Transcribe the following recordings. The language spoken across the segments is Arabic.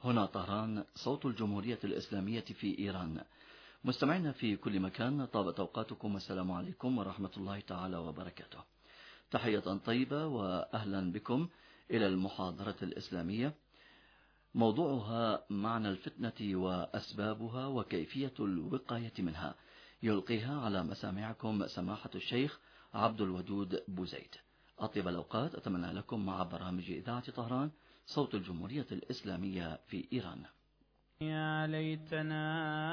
هنا طهران، صوت الجمهورية الإسلامية في إيران. مستمعينا في كل مكان، طابت أوقاتكم، السلام عليكم ورحمة الله تعالى وبركاته. تحية طيبة وأهلا بكم إلى المحاضرة الإسلامية، موضوعها معنى الفتنة وأسبابها وكيفية الوقاية منها، يلقيها على مسامعكم سماحة الشيخ عبد الودود بوزيد. أطيب الأوقات أتمنى لكم مع برامج إذاعة طهران، صوت الجمهورية الإسلامية في إيران. يا ليتنا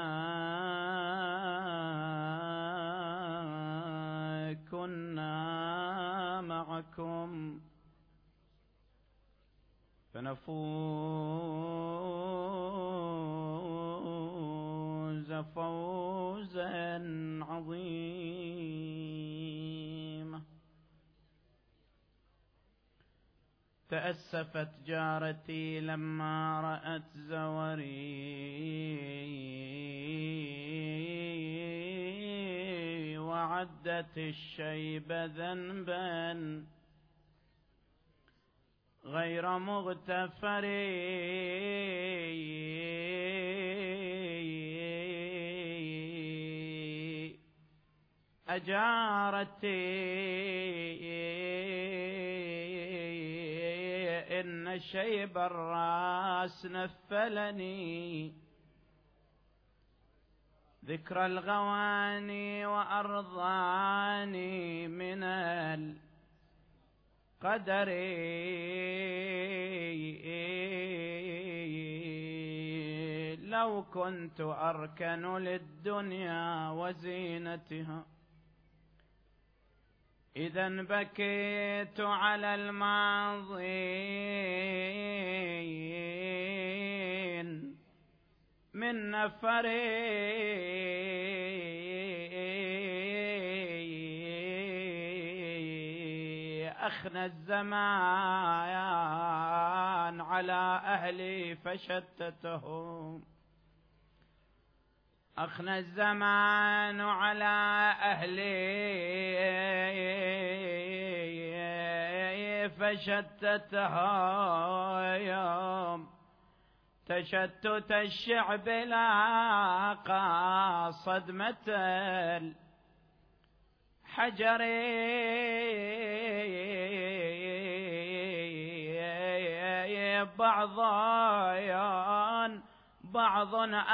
كنا معكم فنفوز فوزا عظيما. تأسفت جارتي لما رأت زوري وعدت الشيب ذنبا غير مغتفر. أجارتي إن شيب الراس نفلني ذكر الغواني وأرضاني من القدر. لو كنت أركن للدنيا وزينتها إذن بكيت على الماضين من نفري. أخنى الزمان على أهلي فشتتهم، أخنى الزمان على أهلي فشتتهم. تشتت الشعب لاقى صدمة الحجر. بعض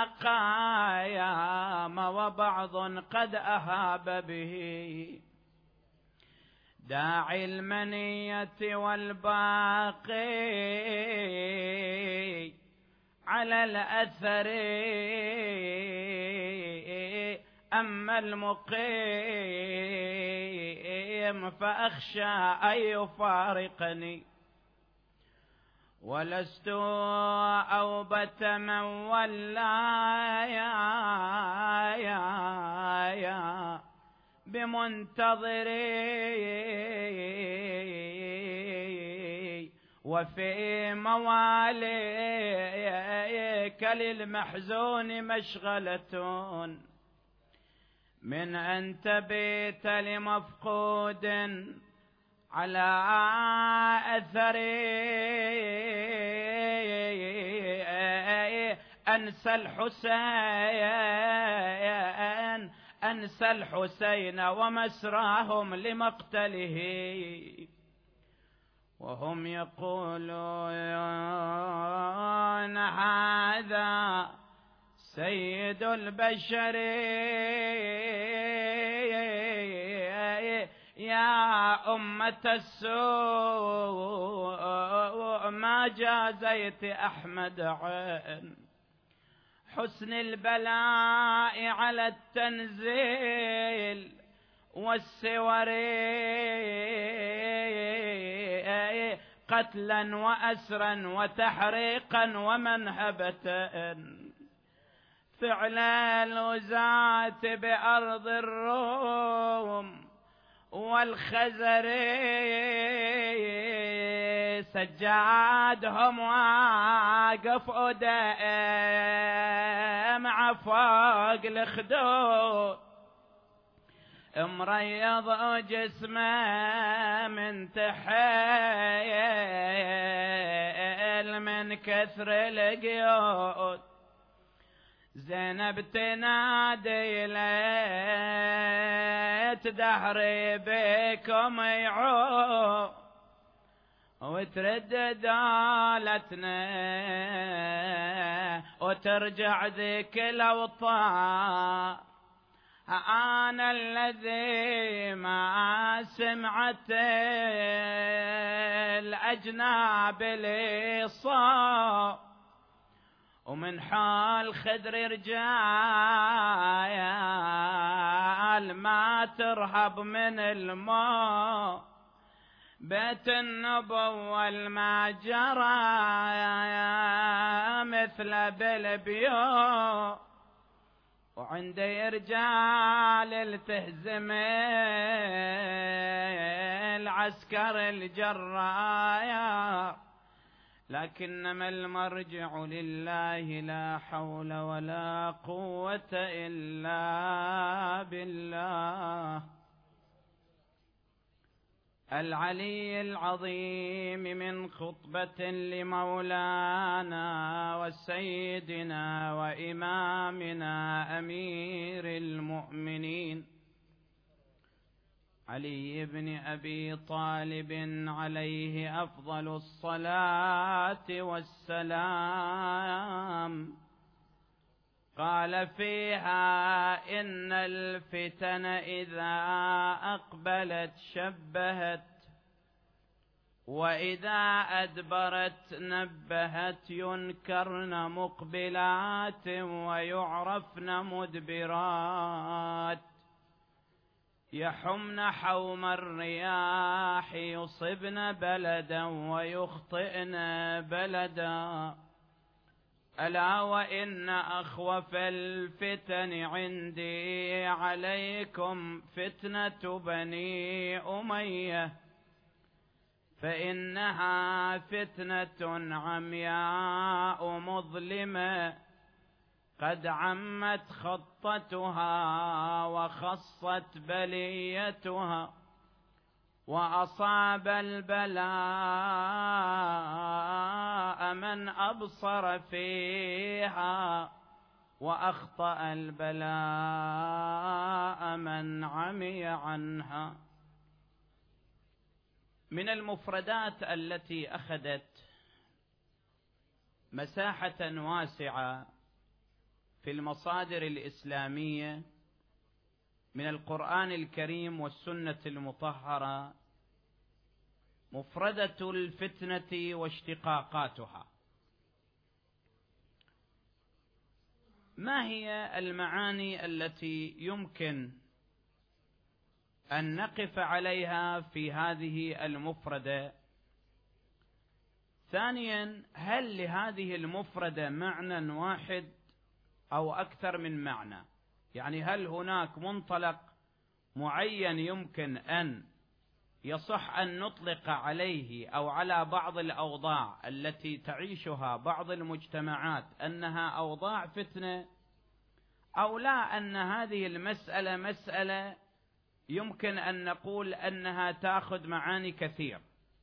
أقايام وبعض قد أهاب به داعي المنية والباقي على الأثر. أما المقيم فأخشى أن يفارقني، ولست أوبت من ولايا بمنتظري، وفي مواليك للمحزون مشغلة من أن تبيت لمفقود على أثري. أنسى الحسين ومسراهم لمقتله، وهم يقولون هذا سيد البشر. يا أمة السوء ما جازيت أحمد عين حسن البلاء على التنزيل والسور، قتلا وأسرا وتحريقا ومنهبة. فعل الوزاة بأرض الروم والخزر، سجادهم واقف أدام عفاق الخدود مريض وجسمه من تحيل من كثر القيود، زينب تنادي ليت دهري بكم يعود، وتردد دالتنا وترجع ذيك الأوطان. أنا الذي ما سمعت الأجناب لي صار، ومن حال خدر رجال ما ترهب من الماء، بيت النبوة ما جرى مثل بالبيوت، وعندي رجال التهزم العسكر الجرايا، لكنما المرجع لله لا حول ولا قوة إلا بالله العلي العظيم من خطبة لمولانا وسيدنا وإمامنا أمير المؤمنين علي بن أبي طالب عليه أفضل الصلاة والسلام. قال فيها: إن الفتن إذا أقبلت شبهت، وإذا أدبرت نبهت، ينكرن مقبلات ويعرفن مدبرات، يحمن حوم الرياح، يصبن بلدا ويخطئن بلدا. ألا وإن أخوف الفتن عندي عليكم فتنة بني أمية، فإنها فتنة عمياء مظلمة، قد عمت خطتها وخصت بليتها، وأصاب البلاء من أبصر فيها، وأخطأ البلاء من عمي عنها. من المفردات التي أخذت مساحة واسعة في المصادر الإسلامية من القرآن الكريم والسنة المطهرة مفردة الفتنة واشتقاقاتها. ما هي المعاني التي يمكن أن نقف عليها في هذه المفردة؟ ثانيا، هل لهذه المفردة معنى واحد أو أكثر من معنى؟ يعني هل هناك منطلق معين يمكن أن يصح أن نطلق عليه أو على بعض الأوضاع التي تعيشها بعض المجتمعات أنها أوضاع فتنة، أو لا، أن هذه المسألة مسألة يمكن أن نقول أنها تأخذ معاني كثير؟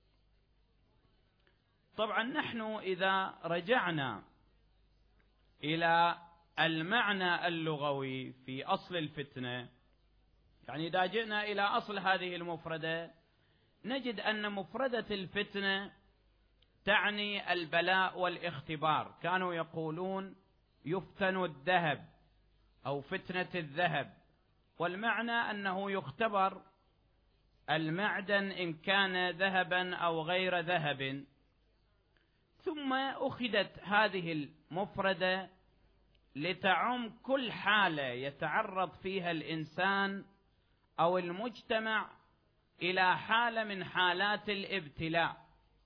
طبعا نحن إذا رجعنا إلى المعنى اللغوي في أصل الفتنة، يعني إذا جئنا إلى أصل هذه المفردة نجد أن مفردة الفتنة تعني البلاء والاختبار. كانوا يقولون يفتن الذهب أو فتنة الذهب، والمعنى أنه يختبر المعدن إن كان ذهبا أو غير ذهب. ثم أخذت هذه المفردة لتعم كل حالة يتعرض فيها الإنسان أو المجتمع إلى حالة من حالات الابتلاء.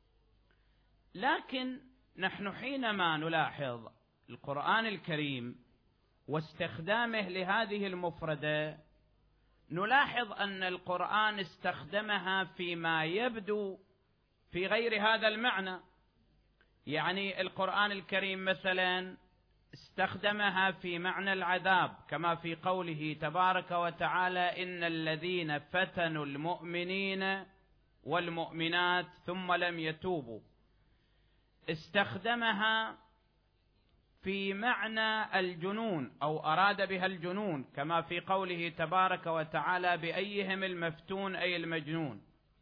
لكن نحن حينما نلاحظ القرآن الكريم واستخدامه لهذه المفردة نلاحظ أن القرآن استخدمها فيما يبدو في غير هذا المعنى. يعني القرآن الكريم مثلا استخدمها في معنى العذاب كما في قوله تبارك وتعالى إن الذين فتنوا المؤمنين والمؤمنات ثم لم يتوبوا. استخدمها في معنى الجنون أو أراد بها الجنون كما في قوله تبارك وتعالى بأيهم المفتون أي المجنون.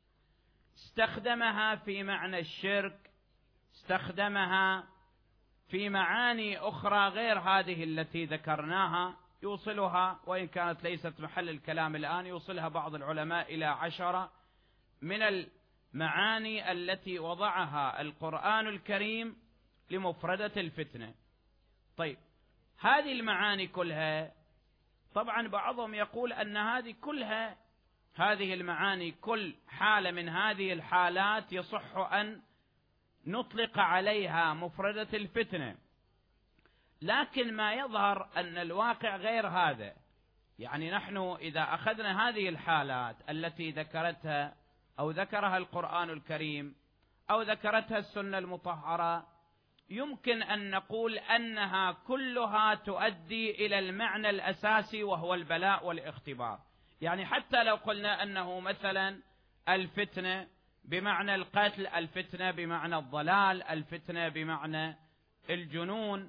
استخدمها في معنى الشرك، استخدمها في معاني أخرى غير هذه التي ذكرناها، يوصلها وإن كانت ليست محل الكلام الآن، يوصلها بعض العلماء إلى 10 من المعاني التي وضعها القرآن الكريم لمفردة الفتنة. طيب هذه المعاني كلها، طبعا بعضهم يقول أن هذه المعاني كل حالة من هذه الحالات يصح أن نطلق عليها مفردة الفتنة، لكن ما يظهر أن الواقع غير هذا. يعني نحن إذا أخذنا هذه الحالات التي ذكرتها أو ذكرها القرآن الكريم أو ذكرتها السنة المطهرة، يمكن أن نقول أنها كلها تؤدي إلى المعنى الأساسي وهو البلاء والاختبار. يعني حتى لو قلنا أنه مثلا الفتنة بمعنى القتل، الفتنة بمعنى الضلال، الفتنة بمعنى الجنون،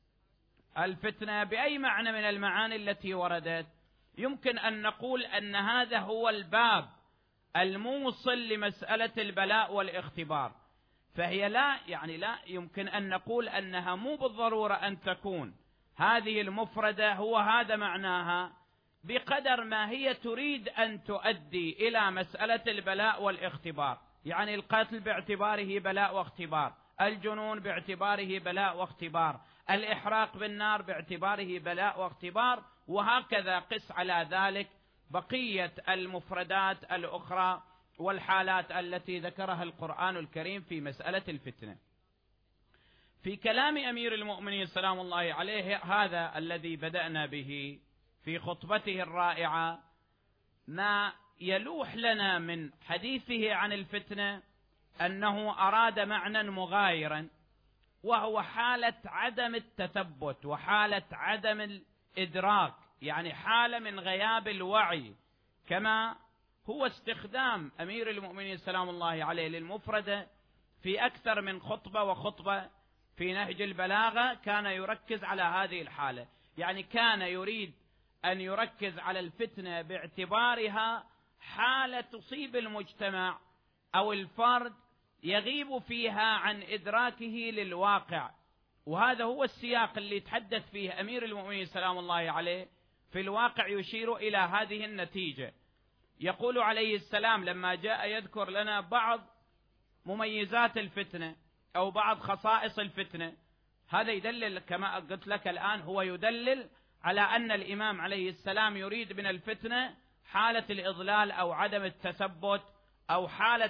الفتنة بأي معنى من المعاني التي وردت، يمكن أن نقول أن هذا هو الباب الموصل لمسألة البلاء والاختبار. فهي لا يمكن أن نقول أنها مو بالضرورة أن تكون هذه المفردة هو هذا معناها، بقدر ما هي تريد أن تؤدي إلى مسألة البلاء والاختبار. يعني القتل باعتباره بلاء واختبار، الجنون باعتباره بلاء واختبار، الإحراق بالنار باعتباره بلاء واختبار، وهكذا قس على ذلك بقية المفردات الأخرى والحالات التي ذكرها القرآن الكريم في مسألة الفتنة. في كلام أمير المؤمنين سلام الله عليه هذا الذي بدأنا به في خطبته الرائعة، ما يلوح لنا من حديثه عن الفتنة أنه أراد معنى مغايرا، وهو حالة عدم التثبت وحالة عدم الإدراك، يعني حالة من غياب الوعي، كما هو استخدام أمير المؤمنين سلام الله عليه للمفردة في أكثر من خطبة وخطبة في نهج البلاغة كان يركز على هذه الحالة. يعني كان يريد أن يركز على الفتنة باعتبارها حالة تصيب المجتمع أو الفرد يغيب فيها عن إدراكه للواقع، وهذا هو السياق اللي يتحدث فيه أمير المؤمنين سلام الله عليه. في الواقع يشير إلى هذه النتيجة. يقول عليه السلام لما جاء يذكر لنا بعض مميزات الفتنة أو بعض خصائص الفتنة، هذا يدلل كما قلت لك الآن، هو يدلل على أن الإمام عليه السلام يريد من الفتنة حالة الإضلال أو عدم التثبت أو حالة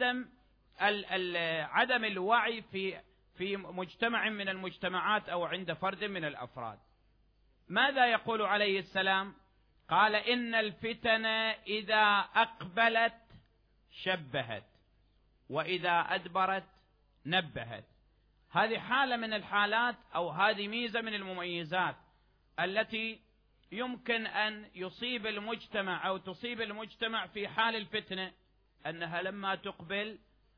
عدم الوعي في مجتمع من المجتمعات أو عند فرد من الأفراد. ماذا يقول عليه السلام؟ قال إن الفتن إذا أقبلت شبهت وإذا أدبرت نبهت. هذه حالة من الحالات أو هذه ميزة من المميزات التي يمكن أن يصيب المجتمع أو تصيب المجتمع في حال الفتنة، أنها لما تقبل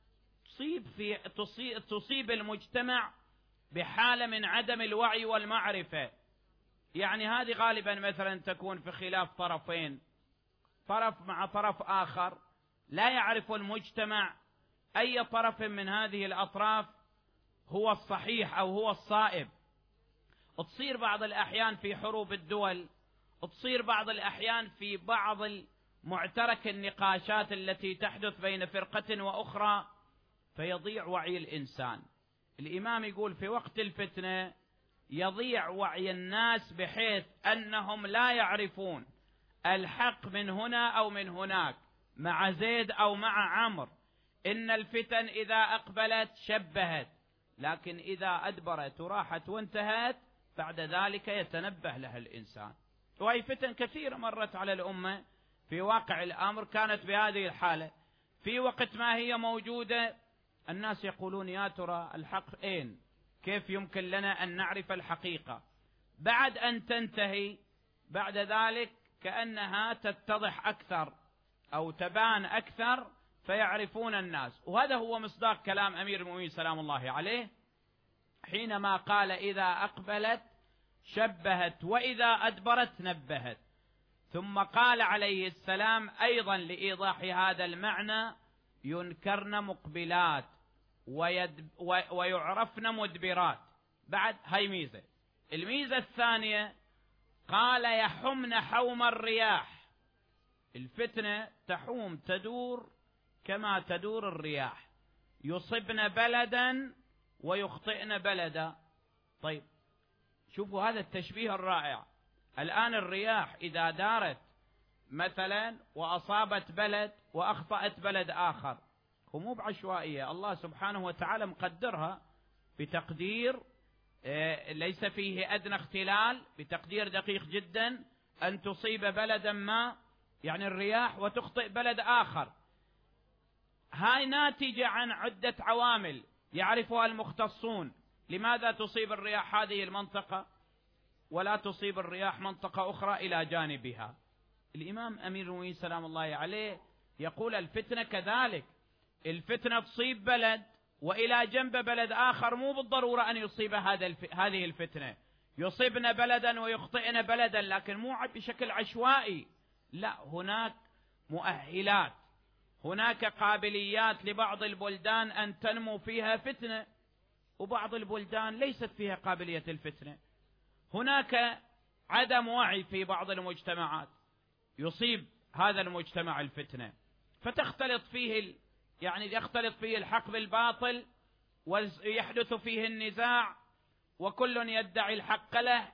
تصيب المجتمع بحالة من عدم الوعي والمعرفة. يعني هذه غالبا مثلا تكون في خلاف طرفين، طرف مع طرف آخر، لا يعرف المجتمع أي طرف من هذه الأطراف هو الصحيح أو هو الصائب. تصير بعض الأحيان في حروب الدول، تصير بعض الأحيان في بعض معترك النقاشات التي تحدث بين فرقة وأخرى، فيضيع وعي الإنسان. الإمام يقول في وقت الفتنة يضيع وعي الناس بحيث أنهم لا يعرفون الحق من هنا أو من هناك، مع زيد أو مع عمرو. إن الفتن إذا أقبلت شبهت، لكن إذا أدبرت وراحت وانتهت بعد ذلك يتنبه لها الإنسان. وهي فتن كثيرة مرت على الأمة في واقع الأمر كانت بهذه الحالة. في وقت ما هي موجودة الناس يقولون يا ترى الحق أين؟ كيف يمكن لنا أن نعرف الحقيقة بعد أن تنتهي؟ بعد ذلك كأنها تتضح أكثر أو تبان أكثر فيعرفون الناس. وهذا هو مصداق كلام أمير المؤمنين سلام الله عليه حينما قال: إذا أقبلت شبهت وإذا أدبرت نبهت. ثم قال عليه السلام أيضا لإيضاح هذا المعنى: ينكرن مقبلات ويعرفن مدبرات. بعد هاي ميزة. الميزة الثانية قال: يحمن حوم الرياح. الفتنة تحوم تدور كما تدور الرياح، يصبن بلدا ويخطئن بلدا. طيب شوفوا هذا التشبيه الرائع. الآن الرياح إذا دارت مثلا وأصابت بلد وأخطأت بلد آخر، هو مو بعشوائية، الله سبحانه وتعالى مقدرها بتقدير ليس فيه أدنى اختلال، بتقدير دقيق جدا، أن تصيب بلدا ما يعني الرياح وتخطئ بلد آخر. هاي ناتجة عن عدة عوامل يعرفها المختصون. لماذا تصيب الرياح هذه المنطقة ولا تصيب الرياح منطقة أخرى إلى جانبها؟ الإمام أمير المؤمنين سلام الله عليه يقول الفتنة كذلك. الفتنة تصيب بلد وإلى جنب بلد آخر، مو بالضرورة أن يصيب هذه الفتنة، يصيبن بلدا ويخطئن بلدا، لكن مو بشكل عشوائي، لا، هناك مؤهلات، هناك قابليات لبعض البلدان أن تنمو فيها فتنة، وبعض البلدان ليست فيها قابلية الفتنة. هناك عدم وعي في بعض المجتمعات يصيب هذا المجتمع الفتنة، فتختلط فيه يختلط فيه الحق بالباطل، ويحدث فيه النزاع، وكل يدعي الحق له،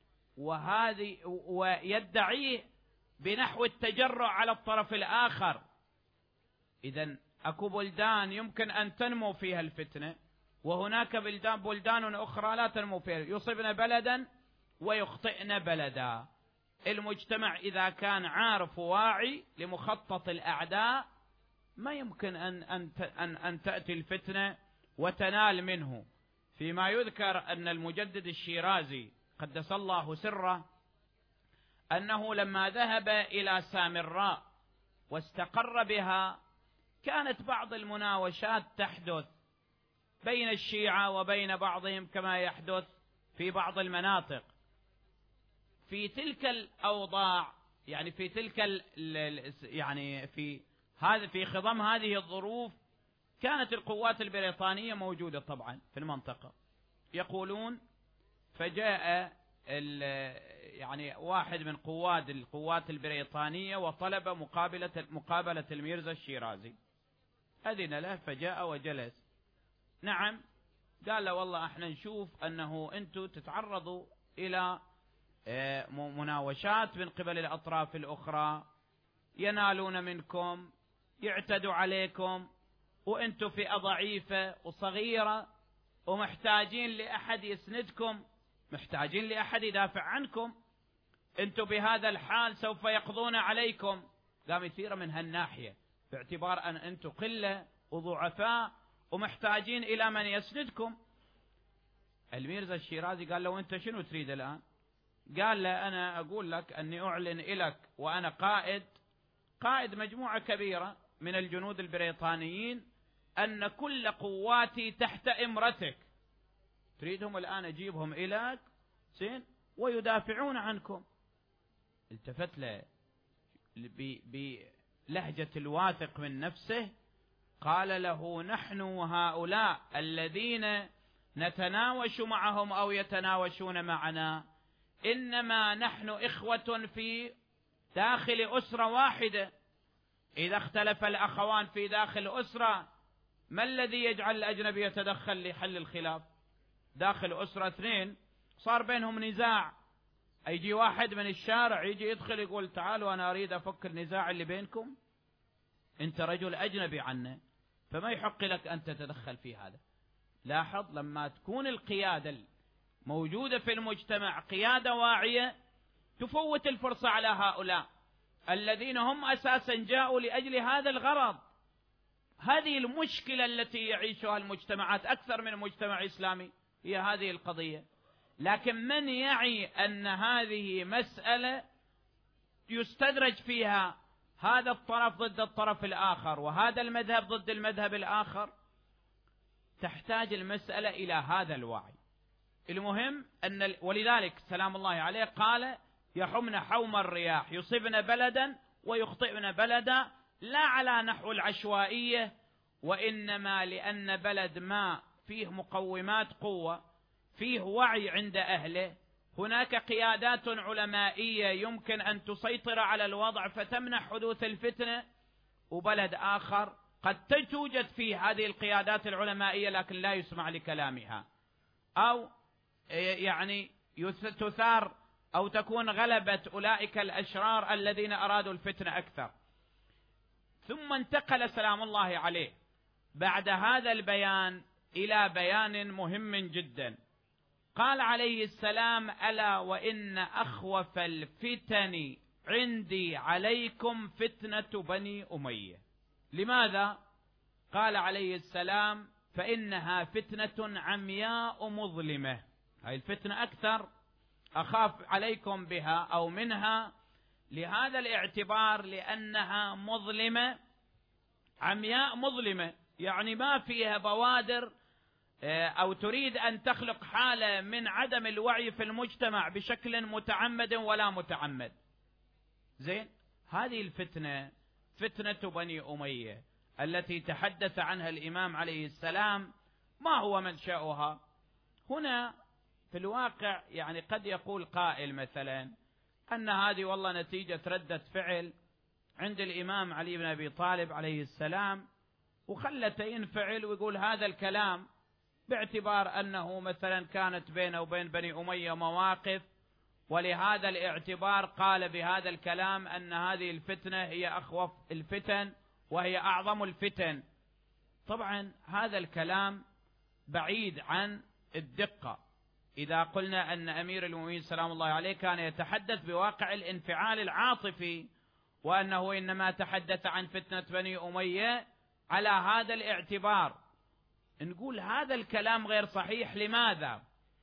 ويدعيه بنحو التجرع على الطرف الآخر. إذن أكو بلدان يمكن أن تنمو فيها الفتنة، وهناك بلدان أخرى لا تنمو فيها، يصيبن بلدا ويخطئن بلدا. المجتمع إذا كان عارف وواعي لمخطط الأعداء ما يمكن أن تأتي الفتنة وتنال منه. فيما يذكر أن المجدد الشيرازي قدس الله سره أنه لما ذهب إلى سامراء واستقر بها، كانت بعض المناوشات تحدث بين الشيعة وبين بعضهم كما يحدث في بعض المناطق. في تلك الأوضاع، يعني في تلك في خضم هذه الظروف، كانت القوات البريطانية موجودة طبعا في المنطقة. يقولون فجاء واحد من القوات البريطانية وطلب مقابلة الميرزا الشيرازي، أذن له فجاء وجلس. نعم، قال له والله احنا نشوف أنه أنتم تتعرضوا إلى مناوشات من قبل الأطراف الأخرى، ينالون منكم، يعتدوا عليكم، وأنتم فئة ضعيفة وصغيرة ومحتاجين لأحد يسندكم، محتاجين لأحد يدافع عنكم، أنتم بهذا الحال سوف يقضون عليكم. قام يثير من هالناحية باعتبار أن أنتم قلة وضعفاء ومحتاجين إلى من يسندكم. الميرزا الشيرازي قال له أنت شنو تريد الآن؟ قال له أنا أقول لك أني أعلن إلك وأنا قائد مجموعة كبيرة من الجنود البريطانيين أن كل قواتي تحت إمرتك، تريدهم الآن أجيبهم إليك ويدافعون عنكم. التفت له بلهجة الواثق من نفسه، قال له نحن هؤلاء الذين نتناوش معهم أو يتناوشون معنا إنما نحن إخوة في داخل أسرة واحدة، إذا اختلف الأخوان في داخل أسرة ما الذي يجعل الأجنبي يتدخل لحل الخلاف؟ داخل أسرة اثنين صار بينهم نزاع، يجي واحد من الشارع يجي يدخل يقول تعالوا أنا أريد أفك النزاع اللي بينكم، أنت رجل أجنبي عنا فما يحق لك أن تتدخل في هذا. لاحظ لما تكون القيادة موجودة في المجتمع قيادة واعية تفوت الفرصة على هؤلاء الذين هم أساسا جاءوا لأجل هذا الغرض. هذه المشكلة التي يعيشها المجتمعات أكثر من مجتمع إسلامي، هي هذه القضية. لكن من يعي أن هذه مسألة يستدرج فيها هذا الطرف ضد الطرف الآخر وهذا المذهب ضد المذهب الآخر، تحتاج المسألة إلى هذا الوعي. المهم ولذلك سلام الله عليه قال: يحمن حوم الرياح، يصيبن بلدا ويخطئن بلدا، لا على نحو العشوائية، وإنما لأن بلد ما فيه مقومات قوة، فيه وعي عند أهله، هناك قيادات علمائية يمكن أن تسيطر على الوضع فتمنع حدوث الفتنة، وبلد آخر قد توجد فيه هذه القيادات العلمائية لكن لا يسمع لكلامها، أو يعني تثار أو تكون غلبة أولئك الأشرار الذين أرادوا الفتنة أكثر. ثم انتقل سلام الله عليه بعد هذا البيان إلى بيان مهم جدا. قال عليه السلام: ألا وإن أخوف الفتن عندي عليكم فتنة بني أمية. لماذا؟ قال عليه السلام: فإنها فتنة عمياء مظلمة. هذه الفتنة أكثر أخاف عليكم بها أو منها لهذا الاعتبار، لأنها مظلمة، عمياء مظلمة، يعني ما فيها بوادر أو تريد أن تخلق حالة من عدم الوعي في المجتمع بشكل متعمد ولا متعمد. زين، هذه الفتنة فتنة بني أمية التي تحدث عنها الإمام عليه السلام، ما هو منشأها؟ هنا في الواقع يعني قد يقول قائل مثلا أن هذه والله نتيجة ردة فعل عند الإمام علي بن أبي طالب عليه السلام، وخلته ينفعل ويقول هذا الكلام باعتبار أنه مثلا كانت بينه وبين بني أمية مواقف، ولهذا الاعتبار قال بهذا الكلام أن هذه الفتنة هي أخوف الفتن وهي أعظم الفتن. طبعا هذا الكلام بعيد عن الدقة. إذا قلنا أن أمير المؤمنين سلام الله عليه كان يتحدث بواقع الانفعال العاطفي، وأنه إنما تحدث عن فتنة بني أمية على هذا الاعتبار، نقول هذا الكلام غير صحيح. لماذا؟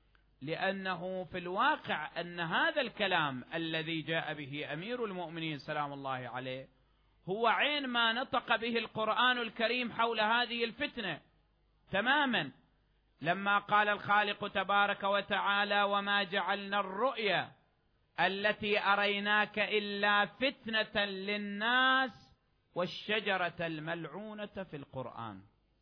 لأنه في الواقع أن هذا الكلام الذي جاء به أمير المؤمنين سلام الله عليه هو عين ما نطق به القرآن الكريم حول هذه الفتنة تماما، لما قال الخالق تبارك وتعالى: وما جعلنا الرؤيا التي أريناك إلا فتنة للناس والشجرة الملعونة في القرآن.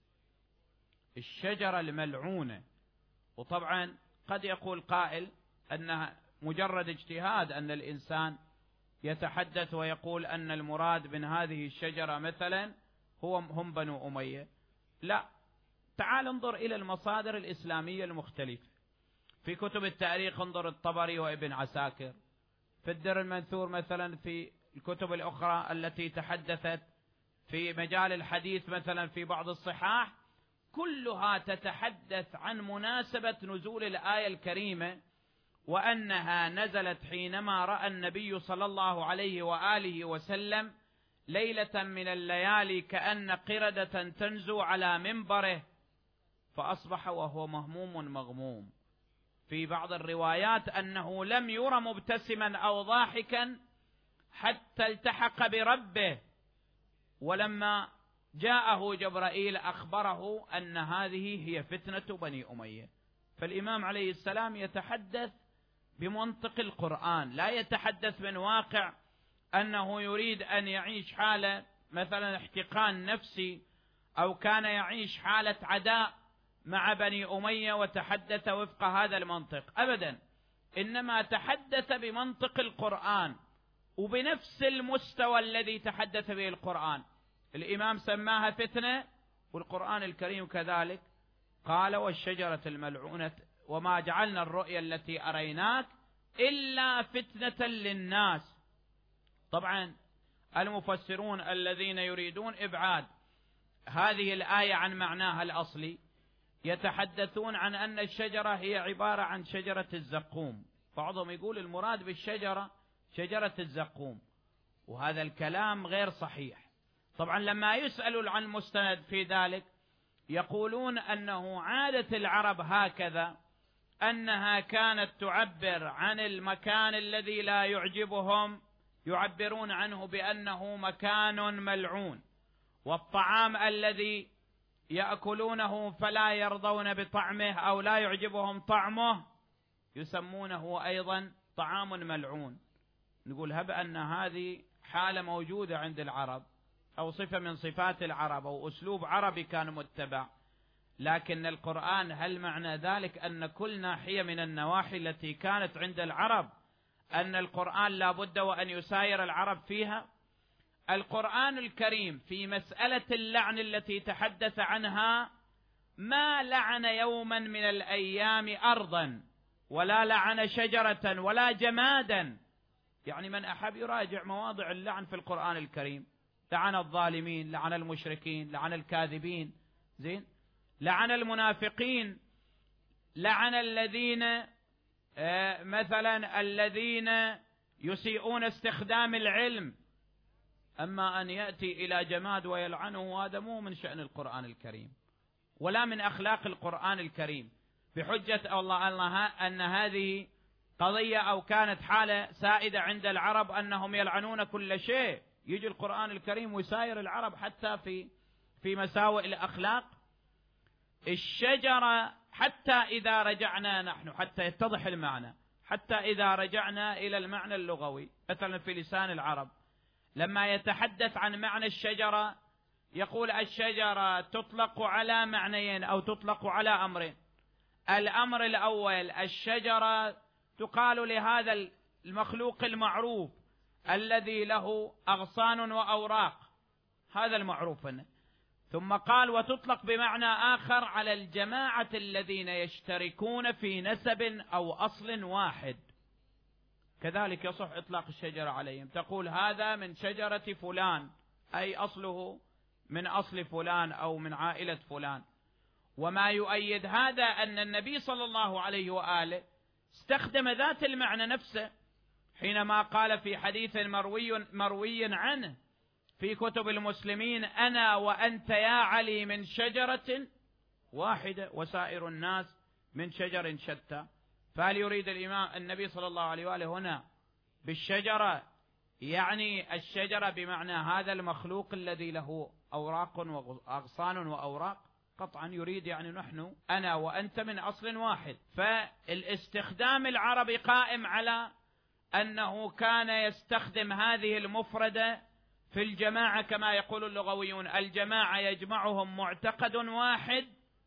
الشجرة الملعونة. وطبعا قد يقول قائل أنها مجرد اجتهاد، أن الإنسان يتحدث ويقول أن المراد من هذه الشجرة مثلا هم بنو أمية. لا، تعال انظر إلى المصادر الإسلامية المختلفة. في كتب التاريخ انظر الطبري وابن عساكر، في الدر المنثور مثلا، في الكتب الأخرى التي تحدثت في مجال الحديث مثلا في بعض الصحاح، كلها تتحدث عن مناسبة نزول الآية الكريمة، وأنها نزلت حينما رأى النبي صلى الله عليه وآله وسلم ليلة من الليالي كأن قردة تنزو على منبره فأصبح وهو مهموم مغموم. في بعض الروايات أنه لم ير مبتسما أو ضاحكا حتى التحق بربه، ولما جاءه جبرائيل أخبره أن هذه هي فتنة بني أمية. فالإمام عليه السلام يتحدث بمنطق القرآن، لا يتحدث من واقع أنه يريد أن يعيش حالة مثلا احتقان نفسي، أو كان يعيش حالة عداء مع بني أمية وتحدث وفق هذا المنطق، أبدا، إنما تحدث بمنطق القرآن وبنفس المستوى الذي تحدث به القرآن. الإمام سماها فتنة، والقرآن الكريم كذلك قال: والشجرة الملعونة وما جعلنا الرؤيا التي أريناك إلا فتنة للناس. طبعا المفسرون الذين يريدون إبعاد هذه الآية عن معناها الأصلي يتحدثون عن أن الشجرة هي عبارة عن شجرة الزقوم، بعضهم يقول المراد بالشجرة شجرة الزقوم، وهذا الكلام غير صحيح. طبعا لما يسألوا عن المستند في ذلك يقولون أنه عادة العرب هكذا، أنها كانت تعبر عن المكان الذي لا يعجبهم، يعبرون عنه بأنه مكان ملعون، والطعام الذي يأكلونه فلا يرضون بطعمه أو لا يعجبهم طعمه يسمونه أيضا طعام ملعون. نقول هب أن هذه حالة موجودة عند العرب أو صفة من صفات العرب أو أسلوب عربي كان متبع، لكن القرآن هل معنى ذلك أن كل ناحية من النواحي التي كانت عند العرب أن القرآن لا بد وأن يساير العرب فيها؟ القرآن الكريم في مسألة اللعن التي تحدث عنها ما لعن يوما من الأيام أرضا، ولا لعن شجرة ولا جمادا. يعني من أحب يراجع مواضع اللعن في القرآن الكريم، لعن الظالمين، لعن المشركين، لعن الكاذبين، زين، لعن المنافقين، لعن الذين مثلا الذين يسيئون استخدام العلم. أما أن يأتي إلى جماد ويلعنه هذا مو من شأن القرآن الكريم ولا من أخلاق القرآن الكريم، بحجة الله أن هذه قضية أو كانت حالة سائدة عند العرب أنهم يلعنون كل شيء. يجي القرآن الكريم ويساير العرب حتى في مساوئ الأخلاق. الشجرة حتى إذا رجعنا نحن حتى يتضح المعنى، حتى إذا رجعنا إلى المعنى اللغوي مثلا في لسان العرب لما يتحدث عن معنى الشجرة يقول الشجرة تطلق على معنيين أو تطلق على أمرين. الأمر الأول الشجرة تقال لهذا المخلوق المعروف الذي له أغصان وأوراق، هذا المعروف هنا. ثم قال وتطلق بمعنى آخر على الجماعة الذين يشتركون في نسب أو أصل واحد، كذلك يصح إطلاق الشجرة عليهم، تقول هذا من شجرة فلان أي أصله من أصل فلان أو من عائلة فلان. وما يؤيد هذا أن النبي صلى الله عليه وآله استخدم ذات المعنى نفسه حينما قال في حديث مروي عنه في كتب المسلمين أنا وأنت يا علي من شجرة واحدة وسائر الناس من شجر شتى. فهل يريد النبي صلى الله عليه وآله هنا بالشجرة يعني الشجرة بمعنى هذا المخلوق الذي له أوراق وأغصان وأوراق؟ قطعا يريد يعني نحن أنا وأنت من أصل واحد. فالاستخدام العربي قائم على أنه كان يستخدم هذه المفردة في الجماعة كما يقول اللغويون، الجماعة يجمعهم معتقد واحد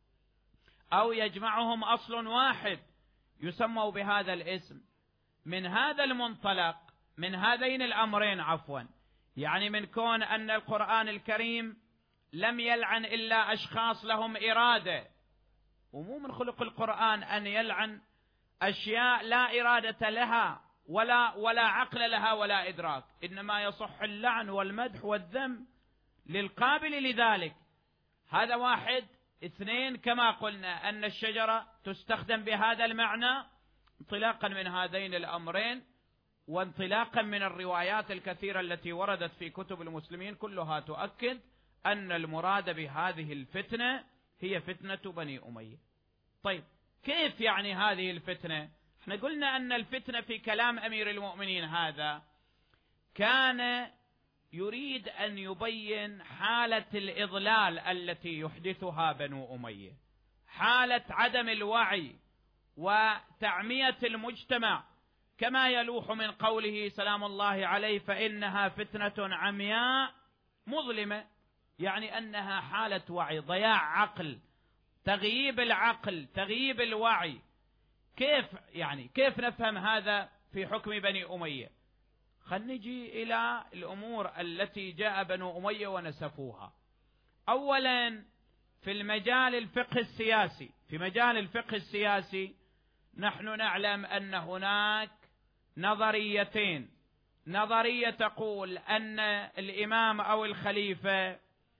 أو يجمعهم أصل واحد يسموا بهذا الاسم. من هذا المنطلق من هذين الأمرين يعني من كون أن القرآن الكريم لم يلعن إلا أشخاص لهم إرادة، ومو من خلق القرآن أن يلعن أشياء لا إرادة لها ولا عقل لها ولا إدراك، إنما يصح اللعن والمدح والذم للقابل لذلك. هذا واحد. اثنين، كما قلنا أن الشجرة تستخدم بهذا المعنى انطلاقا من هذين الأمرين وانطلاقا من الروايات الكثيرة التي وردت في كتب المسلمين كلها تؤكد أن المراد بهذه الفتنة هي فتنة بني أمية. طيب كيف يعني هذه الفتنة؟ احنا قلنا أن الفتنة في كلام أمير المؤمنين هذا كان يريد أن يبين حالة الإضلال التي يحدثها بنو أمية، حالة عدم الوعي وتعمية المجتمع، كما يلوح من قوله سلام الله عليه فإنها فتنة عمياء مظلمة، يعني أنها حالة وعي، ضياع عقل، تغييب العقل، تغييب الوعي. كيف نفهم هذا في حكم بني أمية؟ خلينا نجي إلى الأمور التي جاء بنو أمية ونسفوها. أولا في مجال الفقه السياسي نحن نعلم أن هناك نظريتين. نظرية تقول أن الإمام أو الخليفة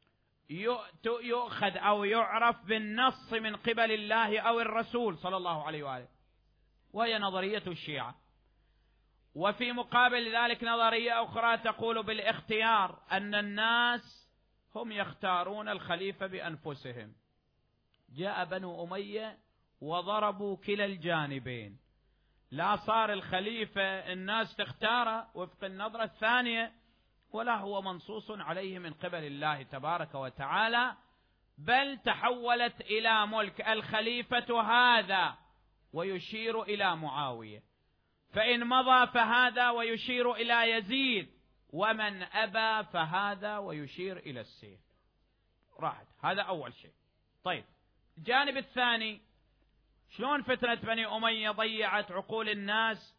يؤخذ أو يعرف بالنص من قبل الله أو الرسول صلى الله عليه وآله، وهي نظرية الشيعة. وفي مقابل ذلك نظرية أخرى تقول بالاختيار، أن الناس هم يختارون الخليفة بأنفسهم. جاء بنو أمية وضربوا كلا الجانبين، لا صار الخليفة الناس تختاره وفق النظرة الثانية، ولا هو منصوص عليه من قبل الله تبارك وتعالى، بل تحولت إلى ملك الخليفة هذا ويشير إلى معاوية، فإن مضى فهذا ويشير إلى يزيد، ومن أبى فهذا ويشير إلى السيف. راحت، هذا أول شيء. طيب، الجانب الثاني، شلون فتنة بني أمية ضيعت عقول الناس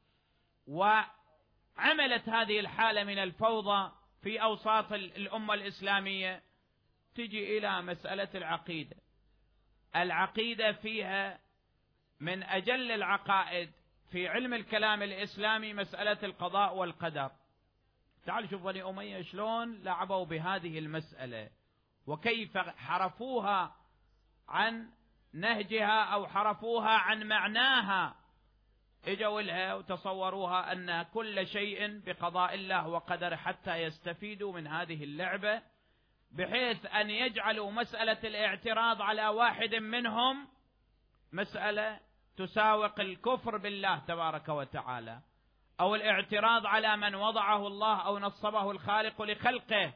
وعملت هذه الحالة من الفوضى في أوساط الأمة الإسلامية؟ تجي إلى مسألة العقيدة. العقيدة فيها من أجل العقائد في علم الكلام الإسلامي مسألة القضاء والقدر. تعال شوف بني أمية شلون لعبوا بهذه المسألة، وكيف حرفوها عن نهجها أو حرفوها عن معناها. اجوا لها وتصوروها أن كل شيء بقضاء الله وقدره، حتى يستفيدوا من هذه اللعبة، بحيث أن يجعلوا مسألة الاعتراض على واحد منهم مسألة تساوق الكفر بالله تبارك وتعالى، أو الاعتراض على من وضعه الله أو نصبه الخالق لخلقه.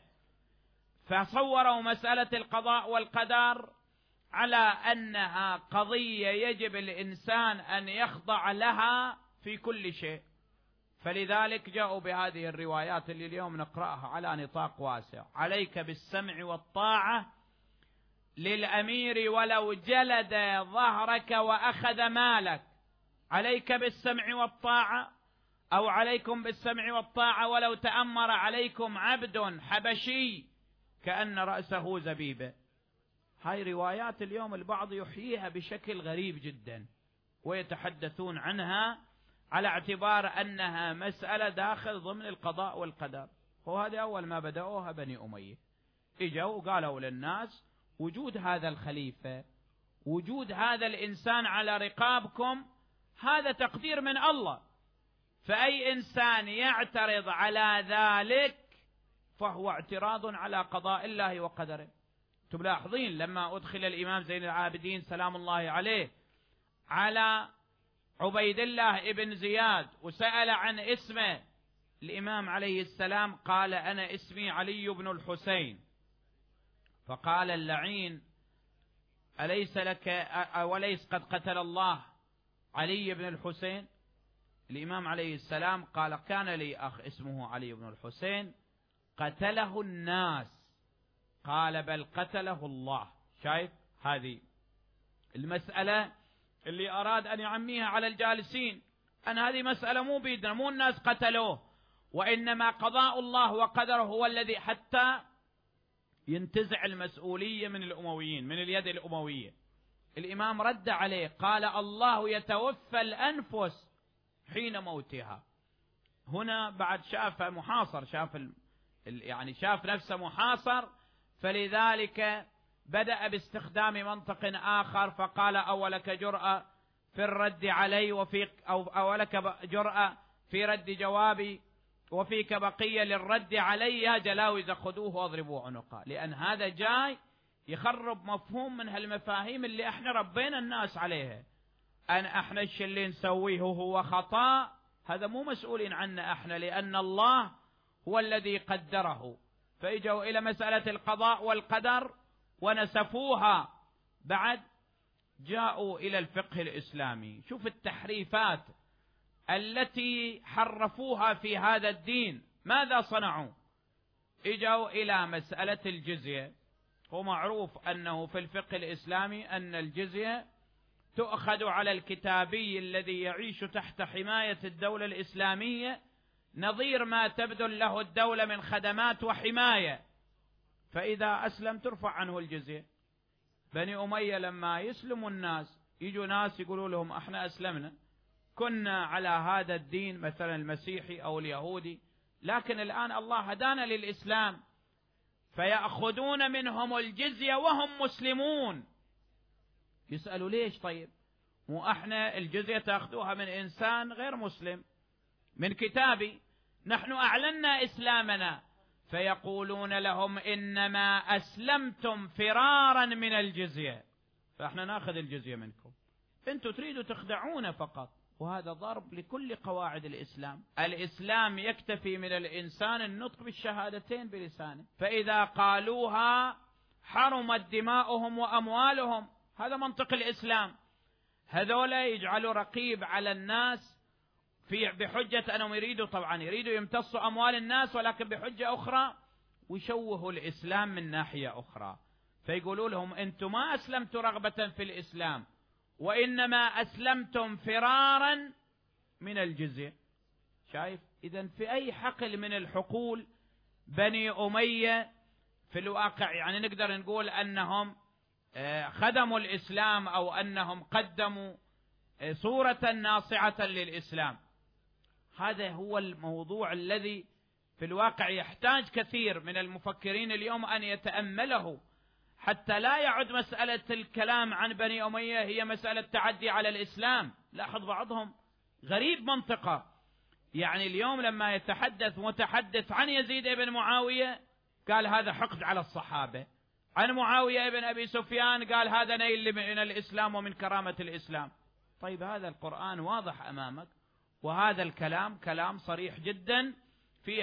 فصوروا مسألة القضاء والقدر على أنها قضية يجب الإنسان أن يخضع لها في كل شيء، فلذلك جاءوا بهذه الروايات اللي اليوم نقرأها على نطاق واسع: عليك بالسمع والطاعة للأمير ولو جلد ظهرك وأخذ مالك. عليك بالسمع والطاعة، أو عليكم بالسمع والطاعة ولو تأمر عليكم عبد حبشي كأن رأسه زبيبة. هاي روايات اليوم البعض يحييها بشكل غريب جدا، ويتحدثون عنها على اعتبار أنها مسألة داخل ضمن القضاء والقدر. وهذا أول ما بدأوها بني أمية، إجوا وقالوا للناس وجود هذا الخليفة، وجود هذا الإنسان على رقابكم، هذا تقدير من الله، فأي إنسان يعترض على ذلك فهو اعتراض على قضاء الله وقدره. تلاحظين لما أدخل الإمام زين العابدين سلام الله عليه على عبيد الله ابن زياد وسأل عن اسمه، الإمام عليه السلام قال: أنا اسمي علي بن الحسين. فقال اللعين: أليس لك أوليس قد قتل الله علي بن الحسين؟ الإمام عليه السلام قال: كان لي أخ اسمه علي بن الحسين قتله الناس. قال: بل قتله الله. شايف هذه المسألة اللي أراد أن يعميها على الجالسين، أن هذه مسألة مو بيدنا، مو الناس قتلوه، وإنما قضاء الله وقدره هو الذي حتى ينتزع المسؤولية من الأمويين، من اليد الأموية. الإمام رد عليه قال: الله يتوفى الأنفس حين موتها. هنا بعد شاف محاصر، يعني شاف نفسه محاصر، فلذلك بدأ باستخدام منطق آخر، فقال: أولك جرأة في الرد علي أولك جرأة في رد جوابي وفيك بقية للرد علي، يا جلاوز خذوه واضربوا عنقه. لأن هذا جاي يخرب مفهوم من هالمفاهيم اللي احنا ربينا الناس عليها، أن احنا الشيء اللي نسويه هو خطأ، هذا مو مسؤولين عنه احنا، لأن الله هو الذي قدره. فإجوا إلى مسألة القضاء والقدر ونسفوها، بعد جاءوا إلى الفقه الإسلامي. شوف التحريفات التي حرفوها في هذا الدين. ماذا صنعوا؟ إجوا إلى مسألة الجزية. ومعروف أنه في الفقه الإسلامي أن الجزية تؤخذ على الكتابي الذي يعيش تحت حماية الدولة الإسلامية نظير ما تبذل له الدولة من خدمات وحماية، فإذا أسلم ترفع عنه الجزية. بني أمية لما يسلموا الناس، يجوا ناس يقولوا لهم: احنا أسلمنا، كنا على هذا الدين مثلا المسيحي أو اليهودي، لكن الآن الله هدانا للإسلام، فيأخذون منهم الجزية وهم مسلمون. يسألوا: ليش؟ طيب مو احنا الجزية تأخذوها من إنسان غير مسلم، من كتابي، نحن أعلنا إسلامنا. فيقولون لهم: إنما أسلمتم فرارا من الجزية، فإحنا نأخذ الجزية منكم. أنتم تريدوا تخدعون فقط، وهذا ضرب لكل قواعد الإسلام. الإسلام يكتفي من الإنسان النطق بالشهادتين بلسانه، فإذا قالوها حرمت دماؤهم وأموالهم. هذا منطق الإسلام. هذولا يجعلوا رقيب على الناس بحجة أنهم يريدوا يمتصوا أموال الناس، ولكن بحجة أخرى، ويشوهوا الإسلام من ناحية أخرى. فيقولوا لهم أنتم ما أسلمتوا رغبة في الإسلام، وإنما أسلمتم فرارا من الجزية. شايف؟ إذن في أي حقل من الحقول بني أمية في الواقع يعني نقدر نقول أنهم خدموا الإسلام، أو أنهم قدموا صورة ناصعة للإسلام. هذا هو الموضوع الذي في الواقع يحتاج كثير من المفكرين اليوم أن يتأمله، حتى لا يعد مسألة الكلام عن بني أمية هي مسألة تعدي على الإسلام. لاحظ بعضهم غريب منطقة، يعني اليوم لما يتحدث متحدث عن يزيد بن معاوية قال هذا حقد على الصحابة، عن معاوية بن أبي سفيان قال هذا نيل من الإسلام ومن كرامة الإسلام. طيب هذا القرآن واضح أمامك، وهذا الكلام كلام صريح جدا في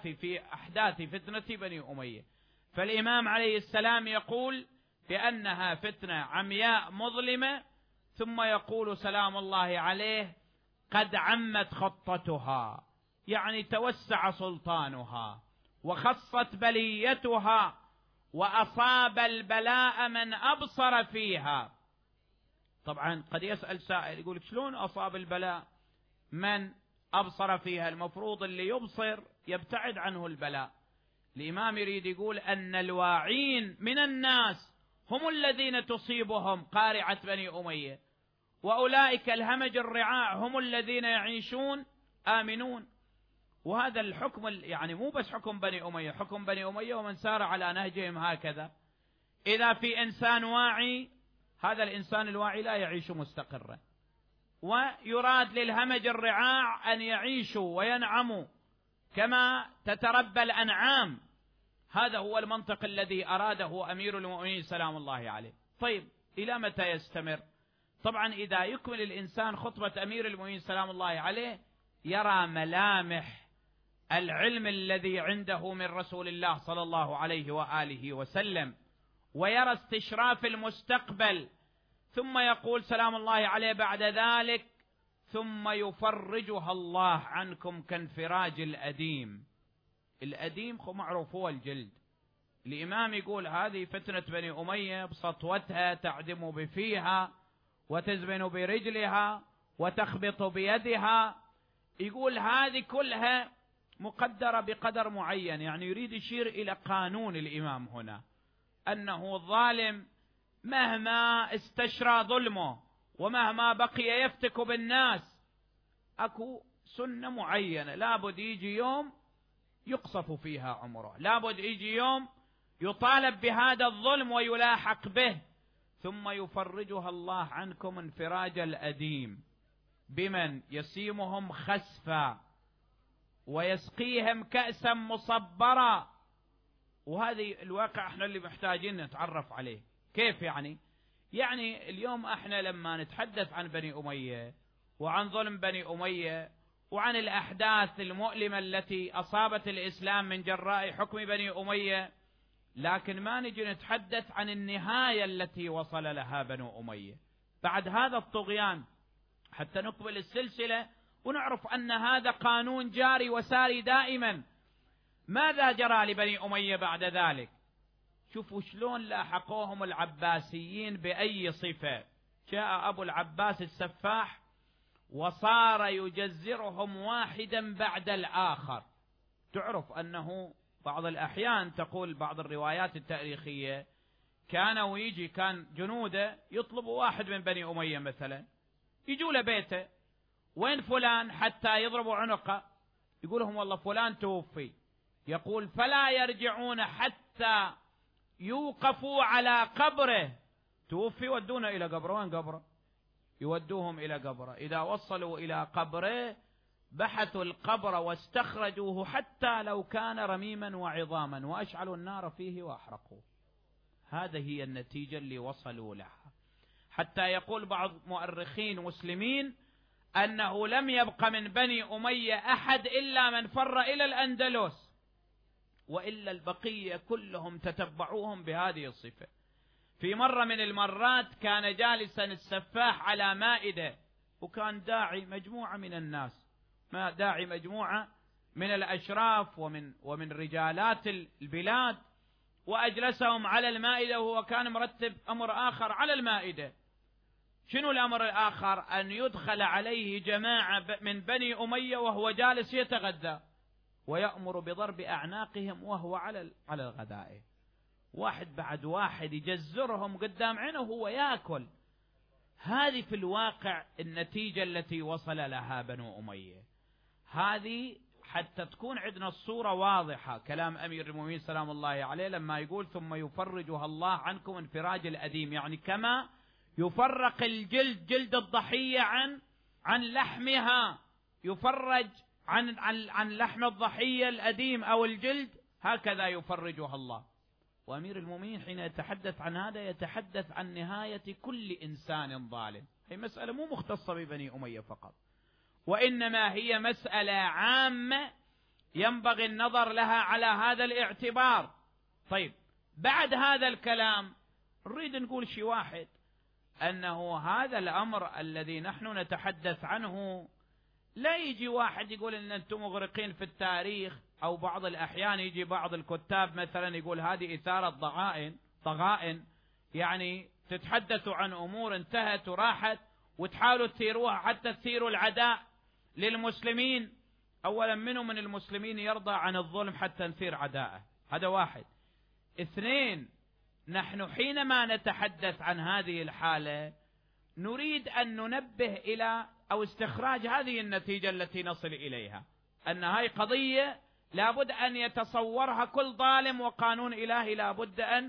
أحداث فتنة بني أمية. فالإمام عليه السلام يقول بأنها فتنة عمياء مظلمة، ثم يقول سلام الله عليه قد عمت خطتها، يعني توسع سلطانها وخصت بليتها، وأصاب البلاء من أبصر فيها. طبعا قد يسأل سائل يقول شلون أصاب البلاء من أبصر فيها؟ المفروض اللي يبصر يبتعد عنه البلاء. الإمام يريد يقول أن الواعين من الناس هم الذين تصيبهم قارعة بني أمية، وأولئك الهمج الرعاع هم الذين يعيشون آمنون. وهذا الحكم يعني مو بس حكم بني أمية، حكم بني أمية ومن سار على نهجهم هكذا. إذا في إنسان واعي، هذا الإنسان الواعي لا يعيش مستقرا، ويراد للهمج الرعاع أن يعيشوا وينعموا كما تتربى الأنعام. هذا هو المنطق الذي أراده أمير المؤمنين سلام الله عليه. طيب إلى متى يستمر؟ طبعا إذا يكمل الإنسان خطبة أمير المؤمنين سلام الله عليه يرى ملامح العلم الذي عنده من رسول الله صلى الله عليه وآله وسلم، ويرى استشراف المستقبل، ثم يقول سلام الله عليه بعد ذلك ثم يفرجها الله عنكم كانفراج الأديم. الأديم معروف هو الجلد. الإمام يقول هذه فتنة بني أمية بسطوتها تعدم بفيها وتزبن برجلها وتخبط بيدها. يقول هذه كلها مقدرة بقدر معين، يعني يريد يشير إلى قانون الإمام هنا، أنه الظالم مهما استشرى ظلمه ومهما بقي يفتك بالناس أكو سنة معينة، لابد يجي يوم يقصف فيها عمره، لابد يجي يوم يطالب بهذا الظلم ويلاحق به. ثم يفرجها الله عنكم انفراج الأديم، بمن يسيمهم خسفا ويسقيهم كأسا مصبرا. وهذه الواقع احنا اللي محتاجين نتعرف عليه. كيف يعني اليوم احنا لما نتحدث عن بني أمية وعن ظلم بني أمية وعن الأحداث المؤلمة التي أصابت الإسلام من جراء حكم بني أمية، لكن ما نجي نتحدث عن النهاية التي وصل لها بنو أمية بعد هذا الطغيان، حتى نقبل السلسلة ونعرف أن هذا قانون جاري وساري دائما. ماذا جرى لبني أمية بعد ذلك؟ شوفوا شلون لاحقوهم العباسيين بأي صفة. جاء أبو العباس السفاح وصار يجزرهم واحدا بعد الآخر. تعرف أنه بعض الأحيان تقول بعض الروايات التاريخية كان جنوده يطلبوا واحد من بني أمية مثلا، يجوا لبيته وين فلان حتى يضربوا عنقه، يقول لهم والله فلان توفي. يقول فلا يرجعون حتى يوقفوا على قبره. توفي ودونا إلى قبره. وين قبره؟ يودوهم إلى قبره. إذا وصلوا إلى قبره بحثوا القبر واستخرجوه حتى لو كان رميما وعظاما، وأشعلوا النار فيه وأحرقوه. هذه هي النتيجة اللي وصلوا لها. حتى يقول بعض مؤرخين مسلمين أنه لم يبق من بني أمية أحد إلا من فر إلى الأندلس، وإلا البقية كلهم تتبعوهم بهذه الصفة. في مرة من المرات كان جالسا السفاح على مائدة، وكان داعي مجموعة من الناس، داعي مجموعة من الأشراف ومن رجالات البلاد، وأجلسهم على المائدة، وهو كان مرتب أمر آخر على المائدة. شنو الأمر الآخر؟ أن يدخل عليه جماعة من بني أمية وهو جالس يتغدى، ويأمر بضرب أعناقهم وهو على الغداء، واحد بعد واحد يجزرهم قدام عينه وهو يأكل. هذه في الواقع النتيجة التي وصل لها بنو أمية. هذه حتى تكون عندنا الصورة واضحة كلام أمير المؤمنين سلام الله عليه لما يقول ثم يفرجها الله عنكم انفراج الأديم، يعني كما يفرق الجلد جلد الضحية عن لحمها، يفرج عن لحم الضحية الأديم أو الجلد، هكذا يفرجها الله. وأمير المؤمنين حين يتحدث عن هذا يتحدث عن نهاية كل إنسان ظالم. هي مسألة مو مختصة ببني أمية فقط، وإنما هي مسألة عامة ينبغي النظر لها على هذا الاعتبار. طيب، بعد هذا الكلام نريد نقول شيء واحد، أنه هذا الأمر الذي نحن نتحدث عنه لا يجي واحد يقول إن أنتم مغرقين في التاريخ، أو بعض الأحيان يجي بعض الكتاب مثلا يقول هذه إثارة ضغائن، يعني تتحدثوا عن أمور انتهت وراحت وتحاولوا تثيروها حتى تثيروا العداء للمسلمين. أولا، منه من المسلمين يرضى عن الظلم حتى نثير عداءه؟ هذا واحد. اثنين، نحن حينما نتحدث عن هذه الحالة نريد أن ننبه إلى أو استخراج هذه النتيجة التي نصل إليها، أن هذه قضية لابد أن يتصورها كل ظالم، وقانون إلهي لابد أن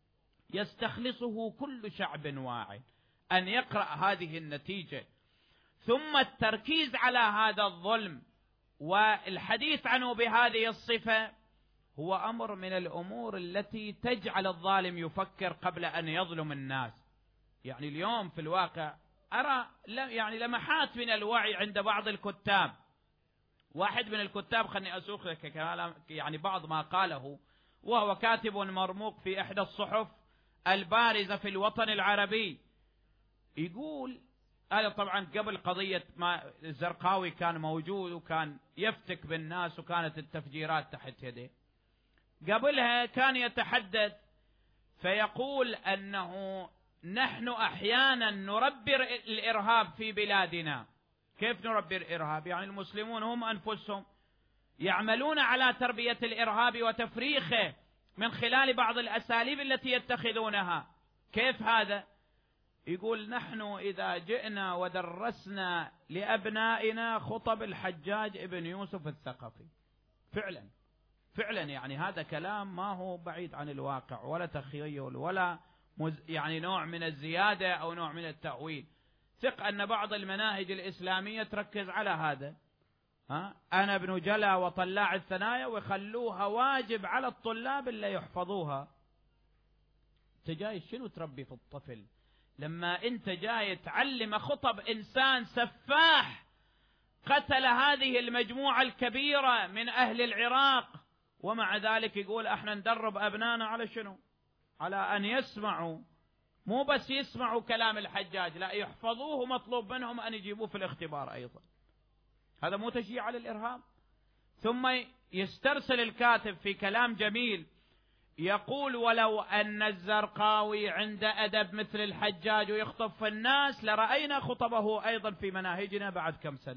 يستخلصه كل شعب واعي، أن يقرأ هذه النتيجة. ثم التركيز على هذا الظلم والحديث عنه بهذه الصفة هو أمر من الأمور التي تجعل الظالم يفكر قبل أن يظلم الناس. يعني اليوم في الواقع أرى يعني لمحات من الوعي عند بعض الكتاب. واحد من الكتاب، خلني أسوق لك كلام يعني بعض ما قاله، وهو كاتب مرموق في إحدى الصحف البارزة في الوطن العربي، يقول هذا طبعا قبل قضية ما الزرقاوي كان موجود وكان يفتك بالناس وكانت التفجيرات تحت يده، قبلها كان يتحدث فيقول أنه نحن أحيانا نربي الإرهاب في بلادنا. كيف نربي الإرهاب؟ يعني المسلمون هم أنفسهم يعملون على تربية الإرهاب وتفريخه من خلال بعض الأساليب التي يتخذونها. كيف هذا؟ يقول نحن إذا جئنا ودرسنا لأبنائنا خطب الحجاج ابن يوسف الثقفي، فعلا يعني هذا كلام ما هو بعيد عن الواقع ولا تخيل ولا يعني نوع من الزيادة أو نوع من التأويل. ثق أن بعض المناهج الإسلامية تركز على هذا، أنا ابن جلا وطلاع الثنايا، ويخلوها واجب على الطلاب اللي يحفظوها. أنت جاي شنو تربي في الطفل لما أنت جاي تعلم خطب إنسان سفاح قتل هذه المجموعة الكبيرة من أهل العراق، ومع ذلك يقول احنا ندرب أبنانا على شنو؟ على أن يسمعوا، مو بس يسمعوا كلام الحجاج، لا يحفظوه، مطلوب منهم أن يجيبوه في الاختبار أيضا. هذا مو تشجيع على الإرهاب؟ ثم يسترسل الكاتب في كلام جميل يقول ولو أن الزرقاوي عند أدب مثل الحجاج ويخطب في الناس لرأينا خطبه أيضا في مناهجنا بعد كم سنة.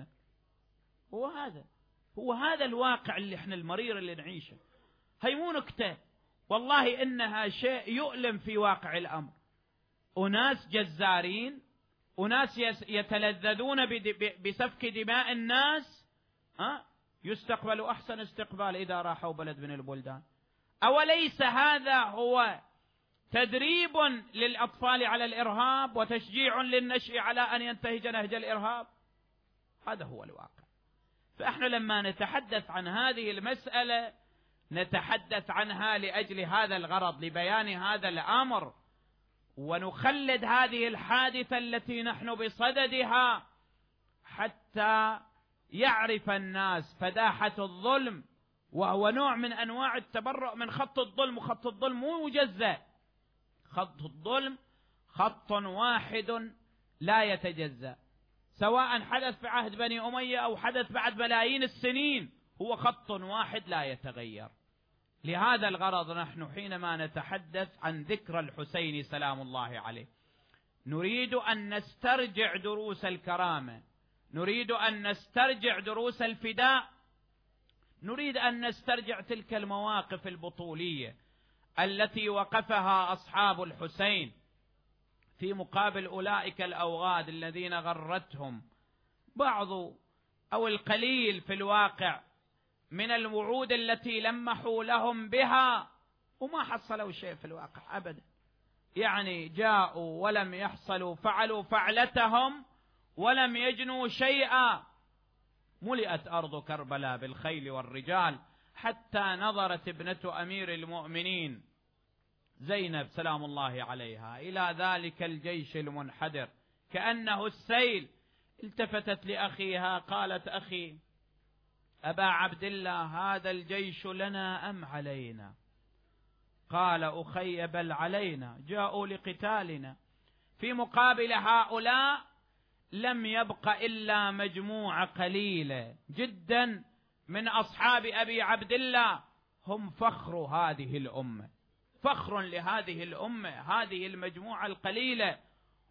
هو هذا الواقع اللي احنا المرير اللي نعيشه. هي مو نكتة، والله إنها شيء يؤلم في واقع الأمر. أناس جزارين، أناس يتلذذون بسفك دماء الناس، يستقبلوا أحسن استقبال إذا راحوا بلد من البلدان. أوليس هذا هو تدريب للأطفال على الإرهاب وتشجيع للنشء على أن ينتهج نهج الإرهاب؟ هذا هو الواقع. فإحنا لما نتحدث عن هذه المسألة نتحدث عنها لأجل هذا الغرض، لبيان هذا الأمر، ونخلد هذه الحادثة التي نحن بصددها حتى يعرف الناس فداحة الظلم، وهو نوع من أنواع التبرؤ من خط الظلم. وخط الظلم مو مجزأ، خط الظلم خط واحد لا يتجزأ، سواء حدث في عهد بني أمية أو حدث بعد ملايين السنين، هو خط واحد لا يتغير. لهذا الغرض نحن حينما نتحدث عن ذكرى الحسين سلام الله عليه نريد أن نسترجع دروس الكرامة، نريد أن نسترجع دروس الفداء، نريد أن نسترجع تلك المواقف البطولية التي وقفها أصحاب الحسين في مقابل أولئك الأوغاد الذين غرتهم بعض أو القليل في الواقع من الوعود التي لمحوا لهم بها وما حصلوا شيء في الواقع أبدا. يعني جاءوا ولم يحصلوا، فعلوا فعلتهم ولم يجنوا شيئا. ملئت أرض كربلاء بالخيل والرجال، حتى نظرت ابنة أمير المؤمنين زينب سلام الله عليها إلى ذلك الجيش المنحدر كأنه السيل، التفتت لأخيها قالت: أخي أبا عبد الله، هذا الجيش لنا أم علينا؟ قال: أخي بل علينا، جاءوا لقتالنا. في مقابل هؤلاء لم يبق إلا مجموعة قليلة جدا من أصحاب أبي عبد الله، هم فخر هذه الأمة، فخر لهذه الأمة، هذه المجموعة القليلة.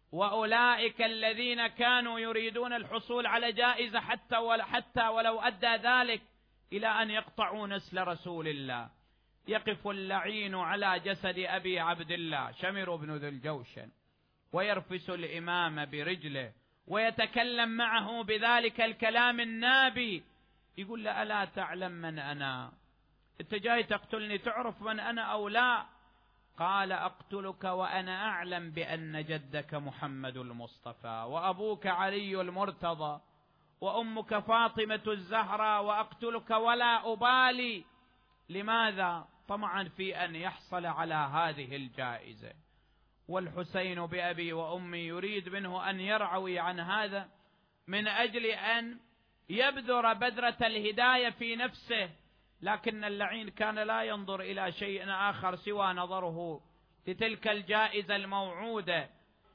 وأولئك الذين كانوا يريدون الحصول على جائزة حتى ولو أدى ذلك إلى أن يقطعوا نسل رسول الله. يقف اللعين على جسد أبي عبد الله شمر بن ذي الجوشن ويرفس الإمام برجله ويتكلم معه بذلك الكلام النابي، يقول له: ألا تعلم من أنا؟ أنت جاي تقتلني، تعرف من أنا أو لا؟ قال: أقتلك وأنا أعلم بأن جدك محمد المصطفى وأبوك علي المرتضى وأمك فاطمة الزهراء، وأقتلك ولا أبالي. لماذا؟ طمعا في أن يحصل على هذه الجائزة. والحسين بأبي وأمي يريد منه أن يرعوي عن هذا من أجل أن يبذر بذرة الهداية في نفسه، لكن اللعين كان لا ينظر إلى شيء آخر سوى نظره لتلك الجائزة الموعودة.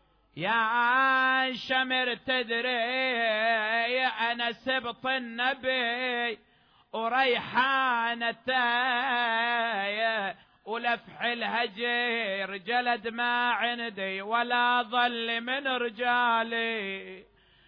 يا شمر تدري أنا سبط النبي وريحانته ولفح الهجير جلد ما عندي ولا ظل من رجالي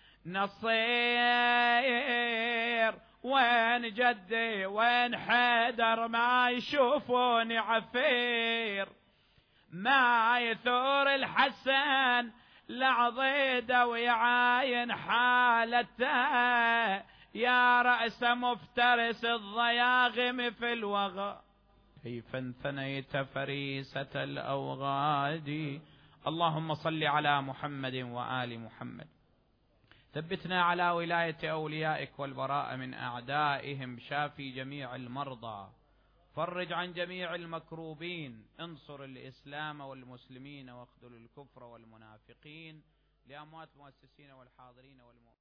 نصير، وين جدي وين حيدر ما يشوفوني عفير، ما يثور الحسن لعضيده ويعاين حالته، يا رأس مفترس الضياغم في الوغى كيف انثنيت فريسة الأوغاد. اللهم صل على محمد وآل محمد. ثبتنا على ولاية أوليائك والبراء من أعدائهم، شافي جميع المرضى، فرج عن جميع المكروبين، انصر الإسلام والمسلمين واخذل الكفر والمنافقين، لأموات المؤسسين والحاضرين والمؤمنين.